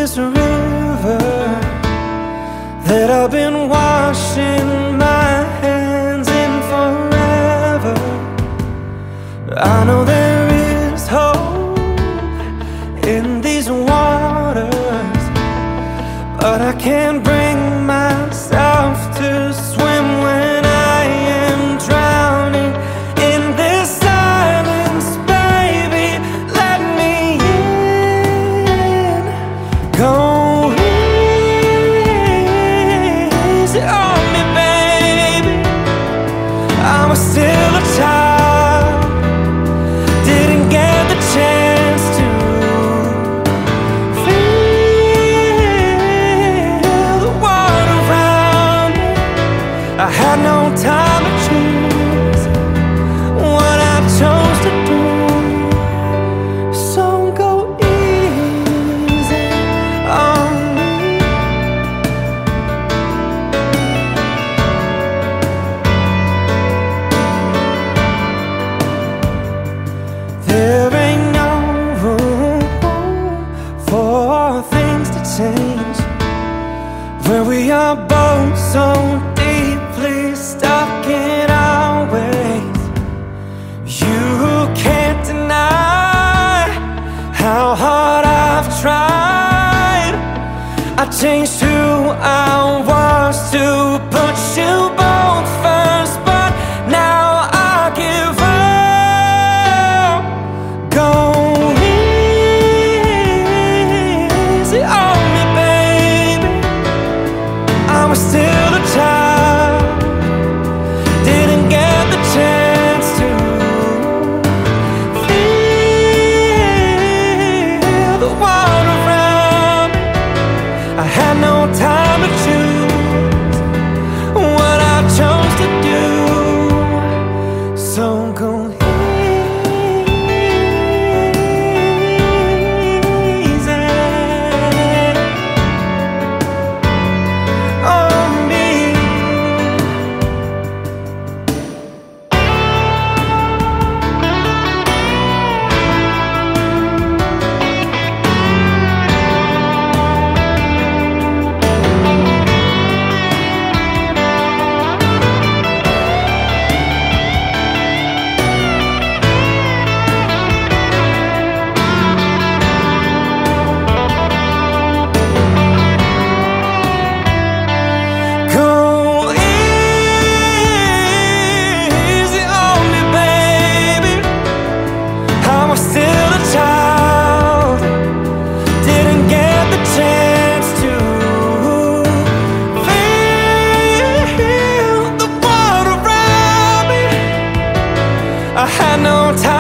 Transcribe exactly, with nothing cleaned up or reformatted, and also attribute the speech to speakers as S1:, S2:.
S1: this river that I've been washing my hands in forever. I know there is hope in these waters, but I can't bring myself to swim when I am drowning in this silence. Baby, let me in. Go easy on me, baby. I was still a child, didn't get the chance to feel the water around me. I had no time to choose what I chose to do. So go easy on me. There ain't no room for things to change when we are both so deeply stuck in our ways. You can't deny how hard I've tried. I changed who I was to put you both first, but now I give up. Go easy on me, baby. I was still a child, didn't get the chance to feel the water around me. I had no time to choose what I chose to do. So go easy on me. Go easy on me, baby. I was still a child, didn't get the chance to feel the water around me. I had no time